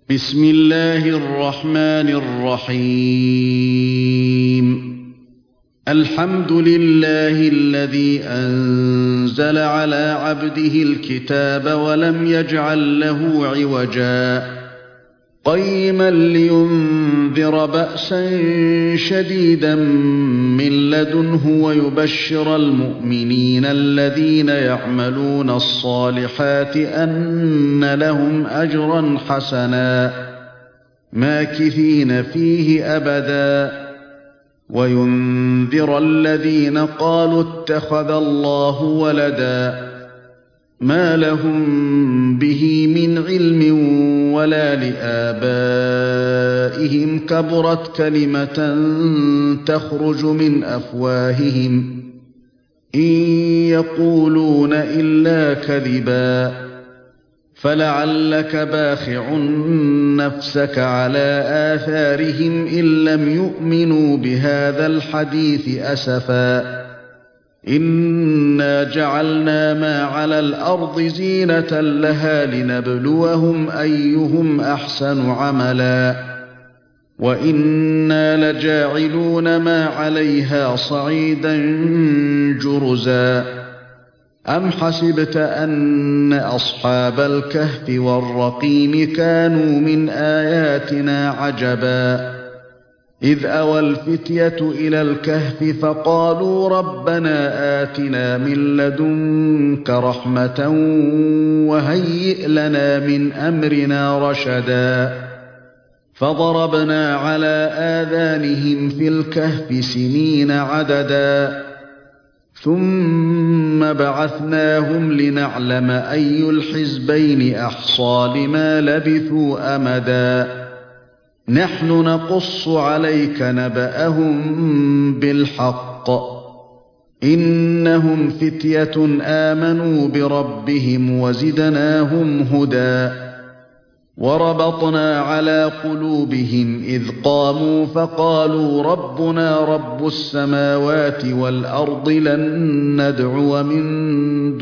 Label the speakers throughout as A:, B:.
A: بسم الله الرحمن الرحيم. الحمد لله الذي أنزل على عبده الكتاب ولم يجعل له عوجا قيما لينذر بأسا شديدا من لدنه ويبشر المؤمنين الذين يعملون الصالحات أن لهم أجرا حسنا ماكثين فيه أبدا وينذر الذين قالوا اتخذ الله ولدا ما لهم به من علم ولا لآبائهم كبرت كلمة تخرج من أفواههم إن يقولون إلا كذبا فلعلك باخع نفسك على آثارهم إن لم يؤمنوا بهذا الحديث أسفا إنا جعلنا ما على الأرض زينة لها لنبلوهم أيهم أحسن عملا وإنا لجاعلون ما عليها صعيدا جرزا أم حسبت أن أصحاب الكهف والرقيم كانوا من آياتنا عجبا إذ أوى الفتية إلى الكهف فقالوا ربنا آتنا من لدنك رحمة وهيئ لنا من أمرنا رشدا فضربنا على آذانهم في الكهف سنين عددا ثم بعثناهم لنعلم أي الحزبين أحصى لما لبثوا أمدا نحن نقص عليك نبأهم بالحق إنهم فتية آمنوا بربهم وزدناهم هدى وربطنا على قلوبهم إذ قاموا فقالوا ربنا رب السماوات والأرض لن ندعو من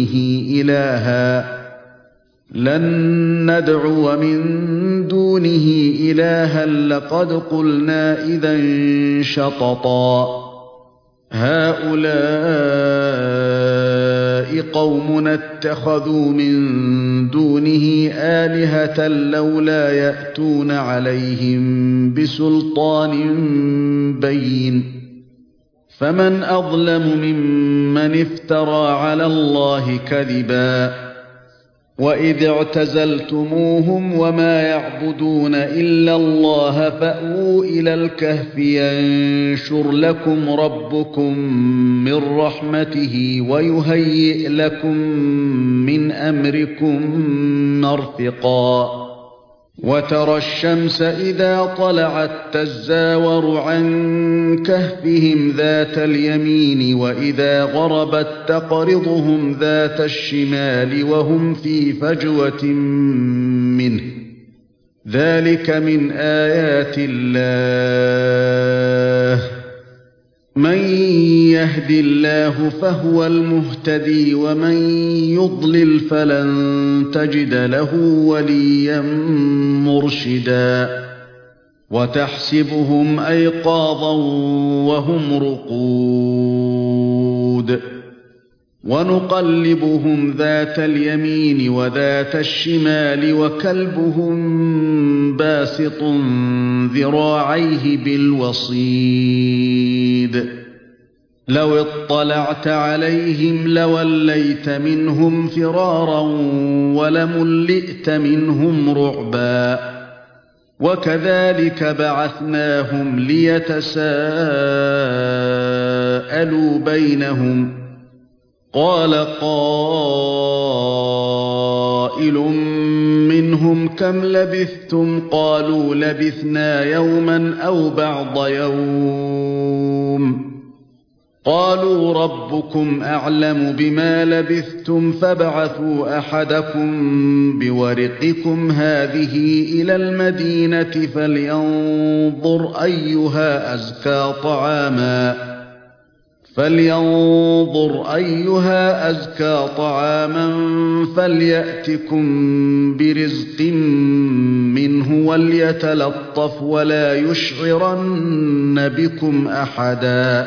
A: دونه إلها لقد قلنا إذا شططا هؤلاء قومنا اتخذوا من دونه آلهة لولا يأتون عليهم بسلطان بين فمن أظلم ممن افترى على الله كذبا وإذ اعتزلتموهم وما يعبدون إلا الله فأووا إلى الكهف ينشر لكم ربكم من رحمته ويهيئ لكم من أمركم مرفقا وترى الشمس إذا طلعت تزاور عن كهفهم ذات اليمين وإذا غربت تقرضهم ذات الشمال وهم في فجوة منه ذلك من آيات الله من يهد الله فهو المهتدي ومن يضلل فلن تجد له وليا مرشدا وتحسبهم أيقاظا وهم رقود ونقلبهم ذات اليمين وذات الشمال وكلبهم باسط ذراعيه بالوصيد لو اطلعت عليهم لوليت منهم فرارا ولملئت منهم رعبا وكذلك بعثناهم ليتساءلوا بينهم قال قائل منهم كم لبثتم قالوا لبثنا يوما أو بعض يوم قالوا ربكم أعلم بما لبثتم فابعثوا أحدكم بورقكم هذه إلى المدينة فلينظر أيها أزكى طعاما فليأتكم برزق منه وليتلطف ولا يشعرن بكم أحدا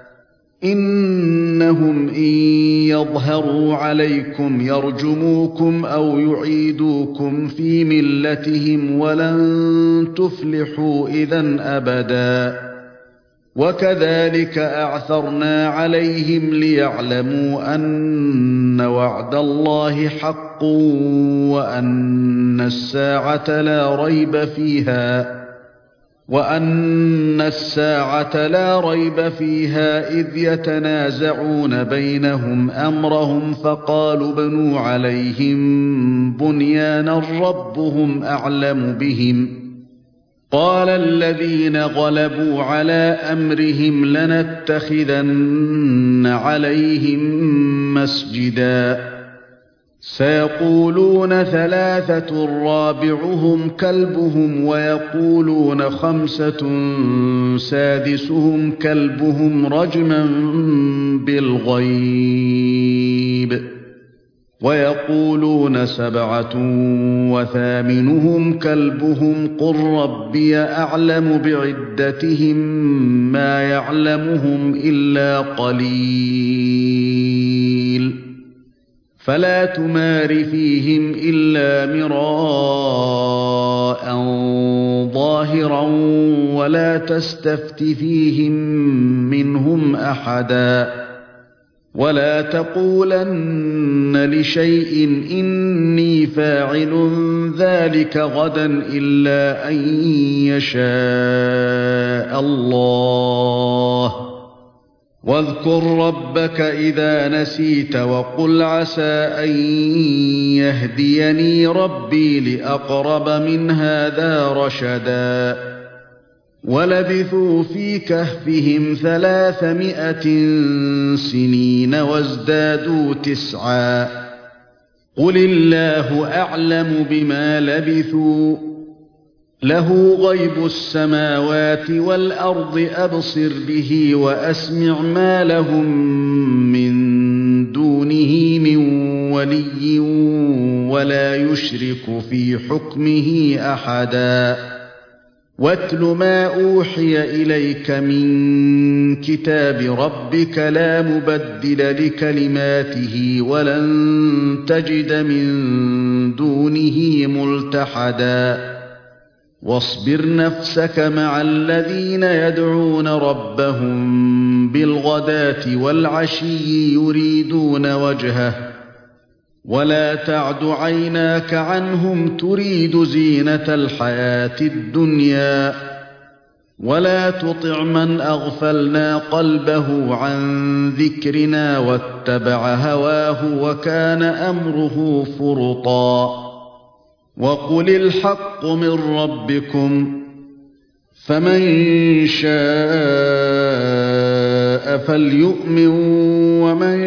A: إنهم إن يظهروا عليكم يرجموكم أو يعيدوكم في ملتهم ولن تفلحوا إذن أبدا وكذلك أعثرنا عليهم ليعلموا أن وعد الله حق وأن الساعة لا ريب فيها إذ يتنازعون بينهم أمرهم فقالوا ابنوا عليهم بنيانا ربهم أعلم بهم قال الذين غلبوا على أمرهم لنتخذن عليهم مسجدا سيقولون ثلاثة رابعهم كلبهم ويقولون خمسة سادسهم كلبهم رجما بالغيب ويقولون سبعة وثامنهم كلبهم قل ربي أعلم بعدتهم ما يعلمهم إلا قليل فلا تمار فيهم إلا مراء ظاهرا ولا تستفت فيهم منهم أحدا ولا تقولن لشيء إني فاعل ذلك غدا إلا أن يشاء الله واذكر ربك إذا نسيت وقل عسى أن يهديني ربي لأقرب من هذا رشدا ولبثوا في كهفهم 300 سنين وازدادوا 9 قل الله أعلم بما لبثوا له غيب السماوات والأرض أبصر به وأسمع ما لهم من دونه من ولي ولا يشرك في حكمه أحدا واتل ما أوحي إليك من كتاب ربك لا مبدل لكلماته ولن تجد من دونه ملتحدا واصبر نفسك مع الذين يدعون ربهم بالغداة والعشي يريدون وجهه ولا تعد عيناك عنهم تريد زينة الحياة الدنيا ولا تطع من أغفلنا قلبه عن ذكرنا واتبع هواه وكان أمره فرطا وقل الحق من ربكم فمن شاء فليؤمن ومن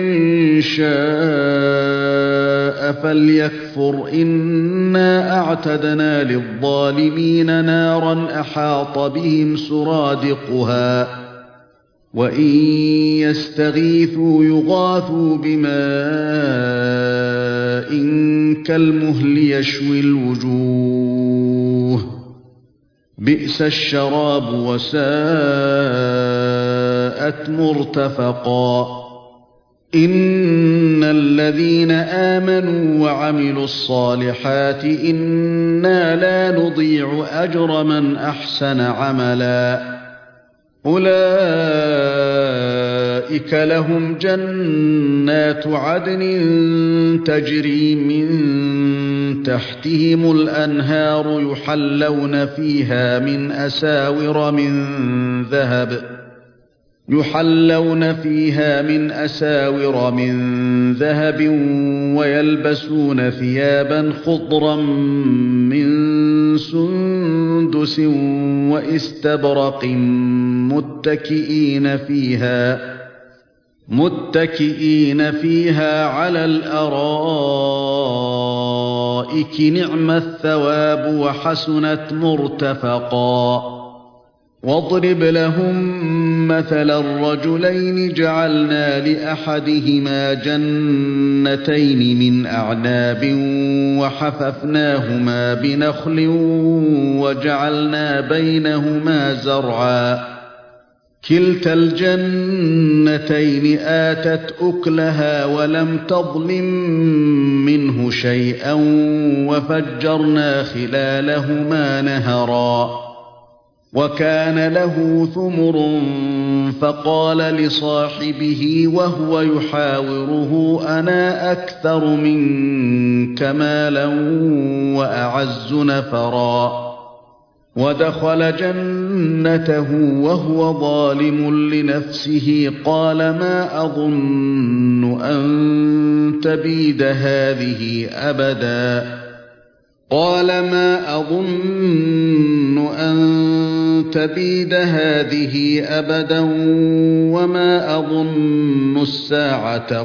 A: شاء فليكفر إنا أعتدنا للظالمين نارا أحاط بهم سرادقها وإن يستغيثوا يغاثوا بماء كالمهل يشوي الوجوه بئس الشراب وساءت مرتفقا إن الذين آمنوا وعملوا الصالحات إنا لا نضيع أجر من أحسن عملا أولئك لهم جنات عدن تجري من تحتهم الأنهار يحلون فيها من أساور من ذهب ويلبسون ثيابا خضرا من سندس واستبرق متكئين فيها على الأرائك نعم الثواب وحسنت مرتفقا واضرب لهم مثلا الرجلين جعلنا لأحدهما جنتين من أعناب وحففناهما بنخل وجعلنا بينهما زرعا كلتا الجنتين آتت أكلها ولم تظلم منه شيئا وفجرنا خلالهما نهرا وكان له ثمر فقال لصاحبه وهو يحاوره أنا أكثر منك مالا وأعز نفرا ودخل جنته وهو ظالم لنفسه قال ما أظن أن تبيد هذه أبدا وما أظن الساعة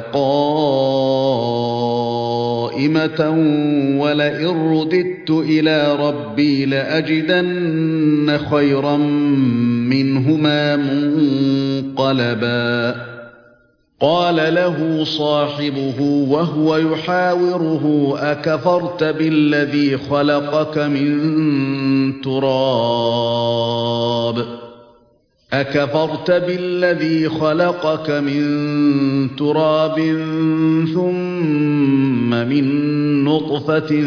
A: قائمة ولئن رددت إلى ربي لأجدن خيرا منهما منقلبا قال له صاحبه وهو يحاوره أكفرت بالذي خلقك من تراب ثم من نطفة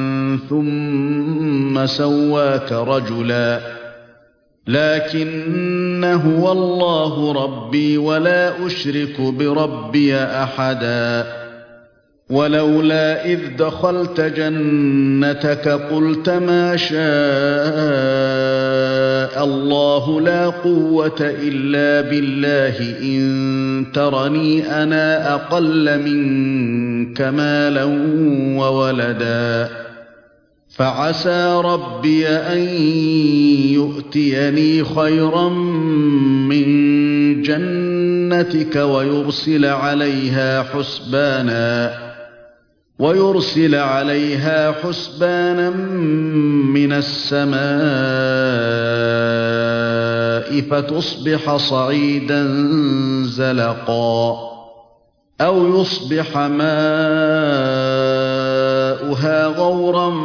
A: ثم سواك رجلا لكن هو الله ربي ولا أشرك بربي أحدا ولولا إذ دخلت جنتك قلت ما شاء الله لا قوة إلا بالله إن ترني أنا أقل منك مالا وولدا فعسى ربي أن يؤتيني خيرا من جنتك ويرسل عليها حسبانا من السماء فتصبح صعيدا زلقا أو يصبح ماؤها غورا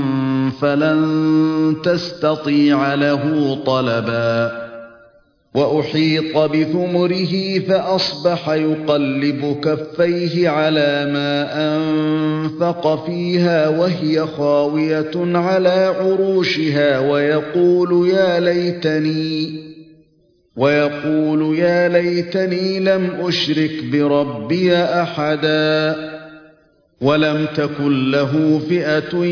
A: فلن تستطيع له طلبا وأحيط بثمره فأصبح يقلب كفيه على ما أنفق فيها وهي خاوية على عروشها ويقول يا ليتني لم أشرك بربي أحدا ولم تكن له فئة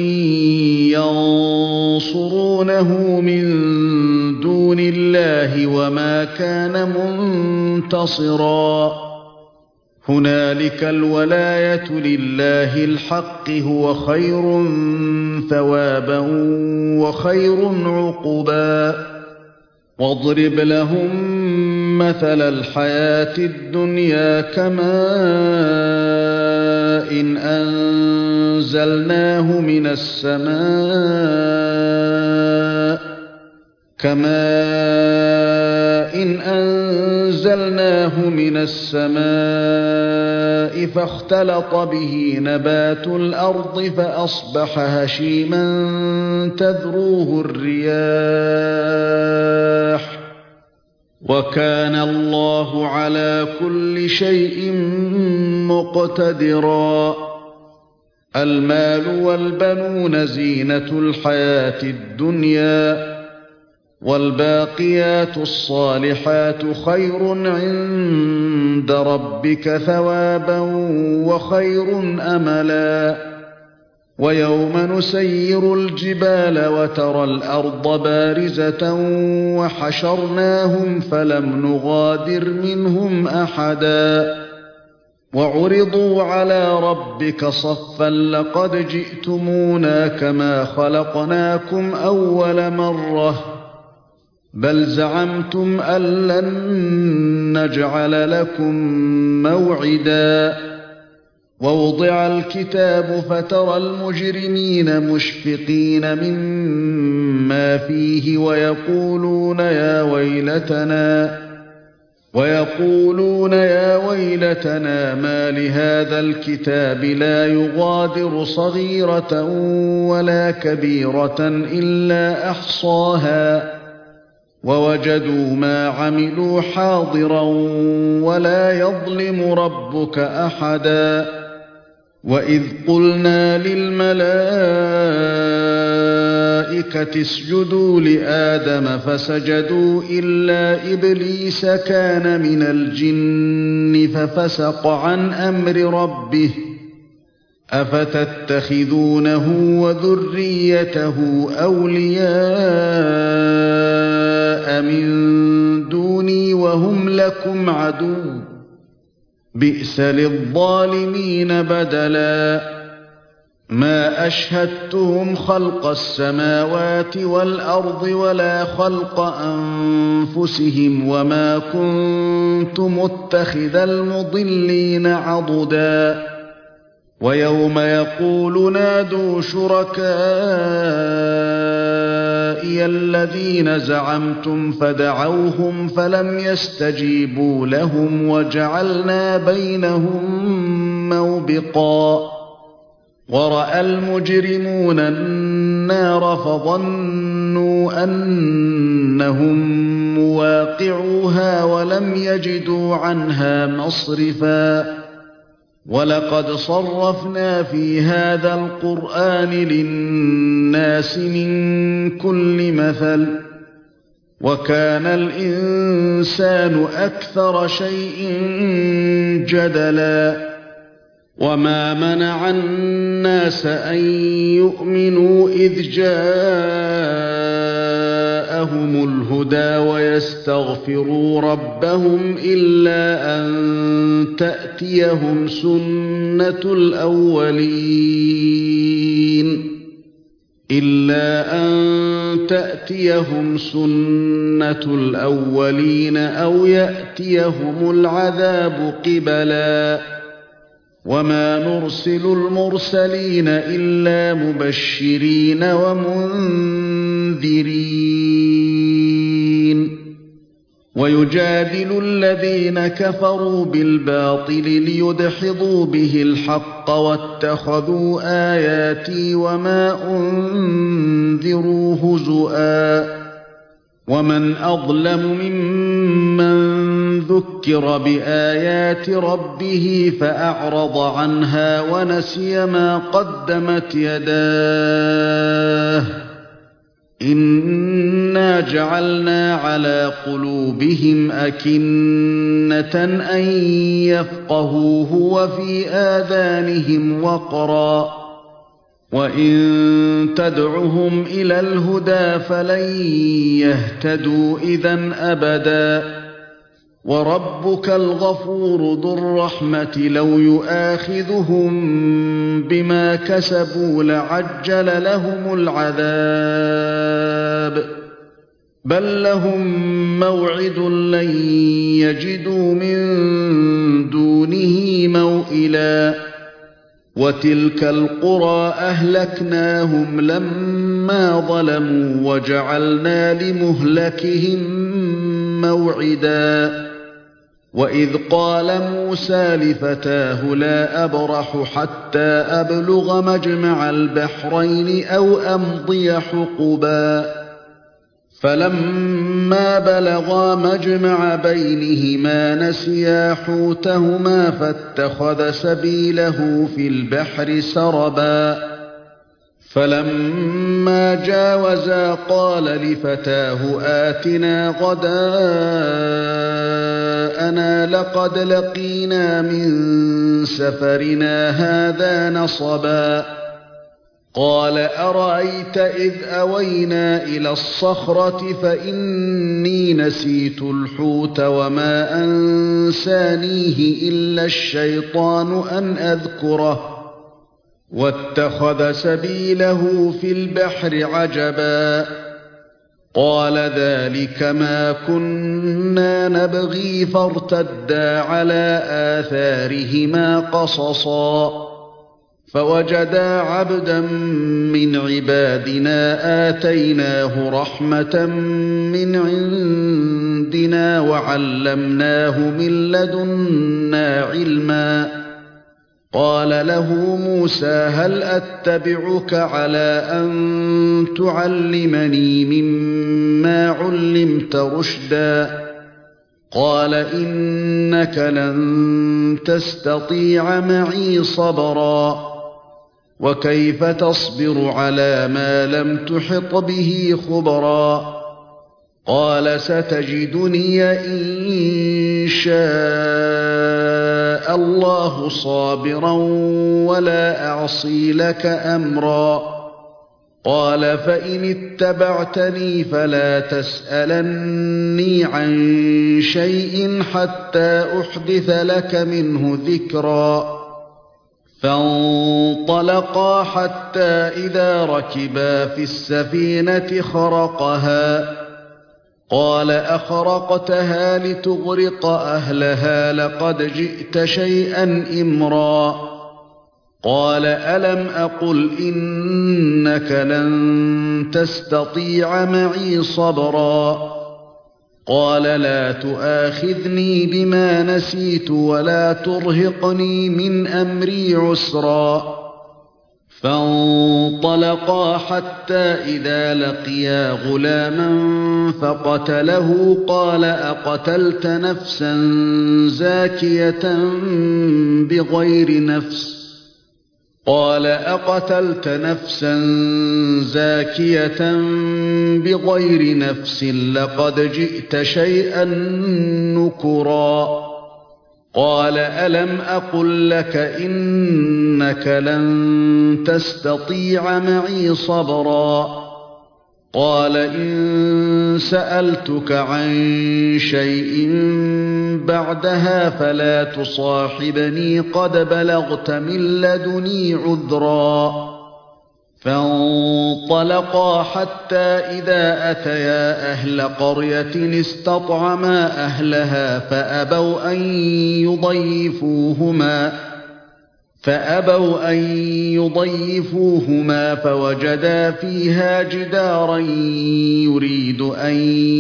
A: ينصرونه من دون الله وما كان منتصرا هنالك الولاية لله الحق هو خير ثوابا وخير عقبا واضرب لهم مثل الحياة الدنيا كماء أنزلناه من السماء فاختلط به نبات الأرض فأصبح هشيما تذروه الرياح وكان الله على كل شيء مقتدرا المال والبنون زينة الحياة الدنيا والباقيات الصالحات خير عند ربك ثوابا وخير أملا ويوم نسير الجبال وترى الأرض بارزة وحشرناهم فلم نغادر منهم أحدا وعرضوا على ربك صفا لقد جئتمونا كما خلقناكم أول مرة بل زعمتم أن لن نجعل لكم موعدا ووضع الكتاب فترى المجرمين مشفقين مما بما فيه ويقولون يا ويلتنا ما لهذا الكتاب لا يغادر صغيرة ولا كبيرة إلا أحصاها ووجدوا ما عملوا حاضرا ولا يظلم ربك أحدا وإذ قلنا للملائكة اسجدوا لآدم فسجدوا إلا إبليس كان من الجن ففسق عن أمر ربه أفتتخذونه وذريته أولياء من دوني وهم لكم عدو بئس للظالمين بدلا ما أشهدتهم خلق السماوات والأرض ولا خلق أنفسهم وما كنت متخذ المضلين عضدا ويوم يقول نادوا شركائي الذين زعمتم فدعوهم فلم يستجيبوا لهم وجعلنا بينهم موبقا ورأى المجرمون النار فظنوا أنهم مواقعوها ولم يجدوا عنها مصرفا ولقد صرفنا في هذا القرآن للناس من كل مثل وكان الإنسان أكثر شيء جدلا وما منع الناس أن يؤمنوا إذ جاءهم الهدى ويستغفروا ربهم إلا أن تأتيهم سنة الأولين أو يأتيهم العذاب قبلا وما نرسل المرسلين إلا مبشرين ومنذرين ويجادل الذين كفروا بالباطل ليدحضوا به الحق واتخذوا آياتي وما أنذروا هزؤا ومن أظلم ممن ذكر بآيات ربه فأعرض عنها ونسي ما قدمت يداه إنا جعلنا على قلوبهم أكنة أن يفقهوه وفي آذانهم وقرا وإن تدعهم إلى الهدى فلن يهتدوا إذن أبدا وربك الغفور ذو الرحمة لو يؤاخذهم بما كسبوا لعجل لهم العذاب بل لهم موعد لن يجدوا من دونه موئلا وتلك القرى أهلكناهم لما ظلموا وجعلنا لمهلكهم موعدا وإذ قال موسى لفتاه لا أبرح حتى أبلغ مجمع البحرين أو أمضي حقبا فلما بلغا مجمع بينهما نسيا حوتهما فاتخذ سبيله في البحر سربا فلما جاوزا قال لفتاه آتنا غداءنا لقد لقينا من سفرنا هذا نصبا قال أرأيت إذ أوينا إلى الصخرة فإني نسيت الحوت وما أنسانيه إلا الشيطان أن أذكره واتخذ سبيله في البحر عجبا قال ذلك ما كنا نبغي فارتدا على آثارهما قصصا فوجدا عبدا من عبادنا آتيناه رحمة من عندنا وعلمناه من لدنا علما. قال له موسى هل أتبعك على أن تعلمني مما علمت رشدا؟ قال إنك لن تستطيع معي صبرا وكيف تصبر على ما لم تحط به خبرا؟ قال ستجدني إن شاء الله صابرا ولا أعصي لك أمرا. قال فإن اتبعتني فلا تسألني عن شيء حتى أحدث لك منه ذكرا. فانطلقا حتى إذا ركبا في السفينة خرقها. قال أخرقتها لتغرق أهلها لقد جئت شيئا إمرا. قال ألم أقل إنك لن تستطيع معي صبرا؟ قال لا تؤاخذني بما نسيت ولا ترهقني من أمري عسرا. فانطلقا حتى إذا لقيا غلاما فقتله. قال أقتلت نفسا زاكية بغير نفس؟ قال أقتلت نفسا زاكية بغير نفس لقد جئت شيئا نكرا. قال ألم أقل لك إنك لن تستطيع معي صبرا؟ قال إن سألتك عن شيء بعدها فلا تصاحبني قد بلغت من لدني عذرا. فانطلقا حتى إذا أتيا أهل قرية استطعما أهلها فأبوا أن يضيفوهما فوجدا فيها جدارا يريد أن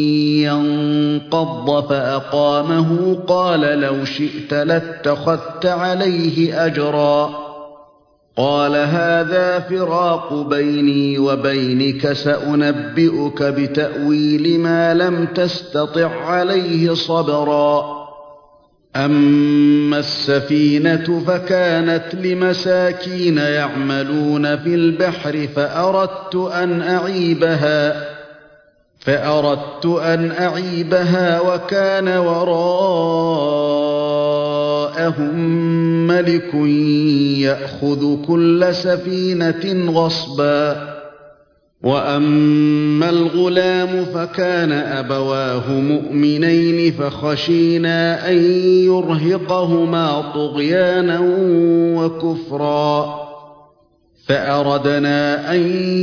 A: ينقض فأقامه. قال لو شئت لاتخذت عليه أجرا. قال هذا فراق بيني وبينك سأنبئك بتأويل ما لم تستطع عليه صبرا. أما السفينة فكانت لمساكين يعملون في البحر فأردت أن أعيبها وكان وراءهم ملك يأخذ كل سفينة غصبا. وأما الغلام فكان أبواه مؤمنين فخشينا أن يرهقهما طغيانا وكفرا. فأردنا أن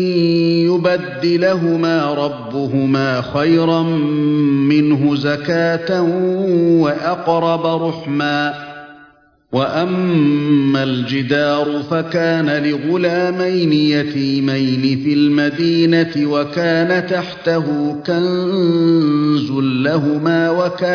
A: يبدلهما ربهما خيرا منه زكاة وأقرب رحما. وأما الجدار فكان لغلامين يتيمين في المدينة وكان تحته كنز لهما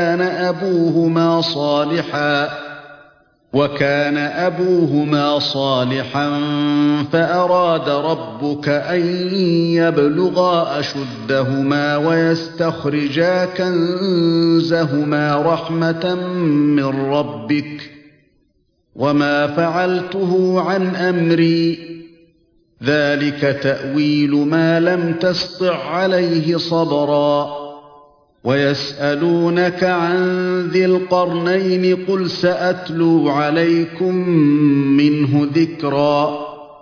A: وكان أبوهما صالحا فأراد ربك أن يبلغا أشدهما ويستخرجا كنزهما رحمة من ربك وما فعلته عن أمري ذلك تأويل ما لم تسطع عليه صبرا. ويسألونك عن ذي القرنين قل سأتلو عليكم منه ذكرا.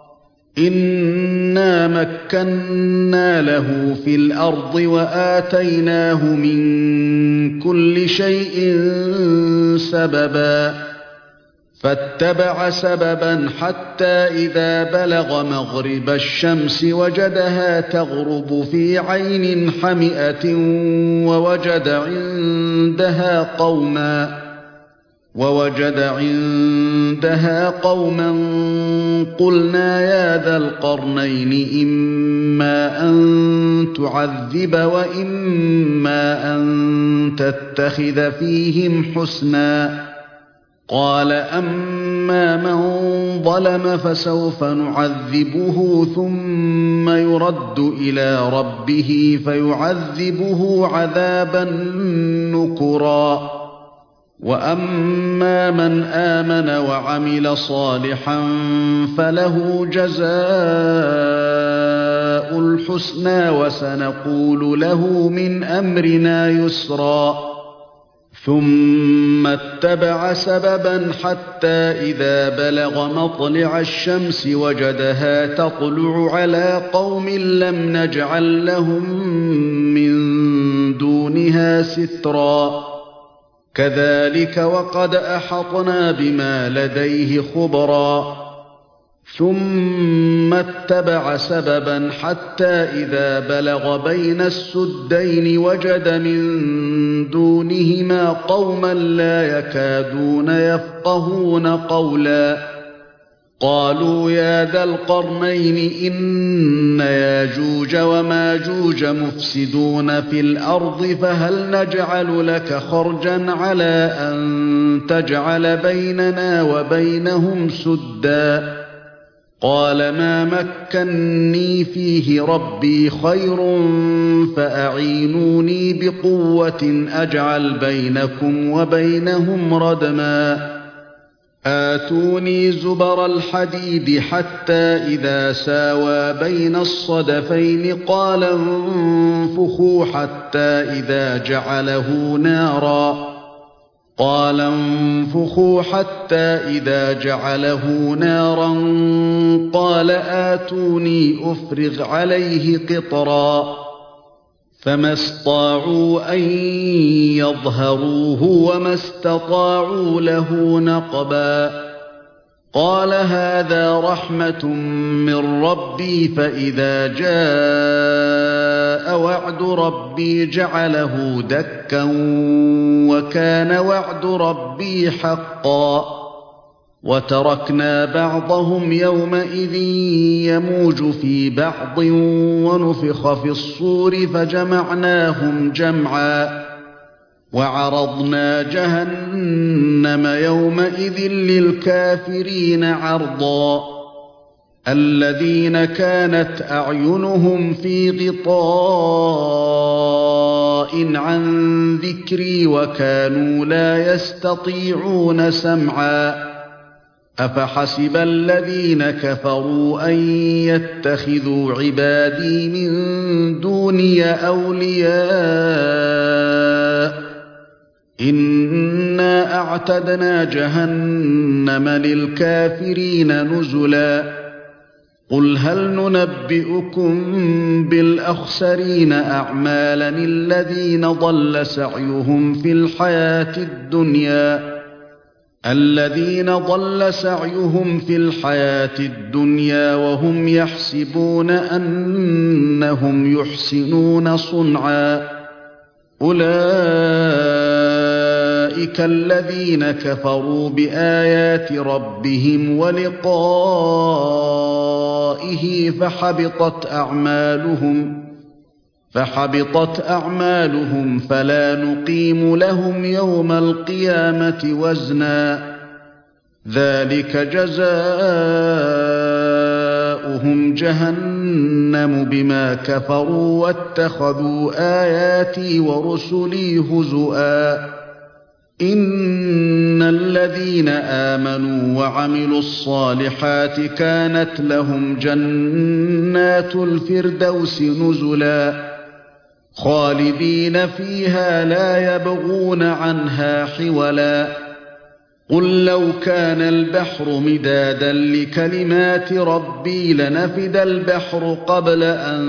A: إنا مكنا له في الأرض وآتيناه من كل شيء سببا. فاتبع سببا حتى إذا بلغ مغرب الشمس وجدها تغرب في عين حمئة ووجد عندها قوما قلنا يا ذا القرنين إما أن تعذب وإما أن تتخذ فيهم حسنا قال أما من ظلم فسوف نعذبه ثم يرد إلى ربه فيعذبه عذابا نكرا وأما من آمن وعمل صالحا فله جزاء الحسنى وسنقول له من أمرنا يسرا ثم اتبع سببا حتى إذا بلغ مطلع الشمس وجدها تطلع على قوم لم نجعل لهم من دونها سترا كذلك وقد أحطنا بما لديه خبرا ثم اتبع سببا حتى إذا بلغ بين السدين وجد من دونهما قوما لا يكادون يفقهون قولا قالوا يا ذا القرنين إن ياجوج وماجوج مفسدون في الأرض فهل نجعل لك خرجا على أن تجعل بيننا وبينهم سدا قال ما مكني فيه ربي خير فأعينوني بقوة أجعل بينكم وبينهم ردما آتوني زبر الحديد حتى إذا ساوى بين الصدفين قال انفخوا حتى إذا جعله نارا قال آتوني أفرغ عليه قطرا فما استطاعوا أن يظهروه وما استطاعوا له نقبا قال هذا رحمة من ربي فإذا جاء وعد ربي جعله دكا وكان وعد ربي حقا وتركنا بعضهم يومئذ يموج في بعض ونفخ في الصور فجمعناهم جمعا وعرضنا جهنم يومئذ للكافرين عرضا الذين كانت أعينهم في غطاء عن ذكري وكانوا لا يستطيعون سمعا أفحسب الذين كفروا أن يتخذوا عبادي من دوني أولياء إنا أعتدنا جهنم للكافرين نزلا قل هل ننبئكم بالأخسرين أعمالا الذين ضل سعيهم في الحياة الدنيا وهم يحسبون أنهم يحسنون صنعا أولئك الذين كفروا بآيات ربهم ولقائه فحبطت أعمالهم فلا نقيم لهم يوم القيامة وزنا ذلك جزاؤهم جهنم بما كفروا واتخذوا آياتي ورسلي هزؤا إن الذين آمنوا وعملوا الصالحات كانت لهم جنات الفردوس نزلا خالدين فيها لا يبغون عنها حولا قل لو كان البحر مدادا لكلمات ربي لنفد البحر قبل أن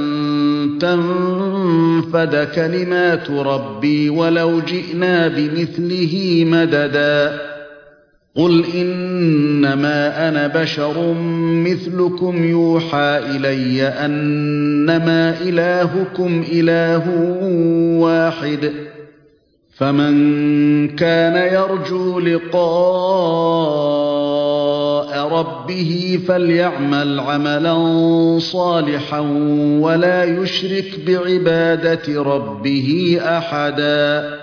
A: تنفد كلمات ربي ولو جئنا بمثله مددا قل إنما أنا بشر مثلكم يوحى إلي أنما إلهكم إله واحد فمن كان يرجو لقاء ربه فليعمل عملا صالحا ولا يشرك بعبادة ربه أحدا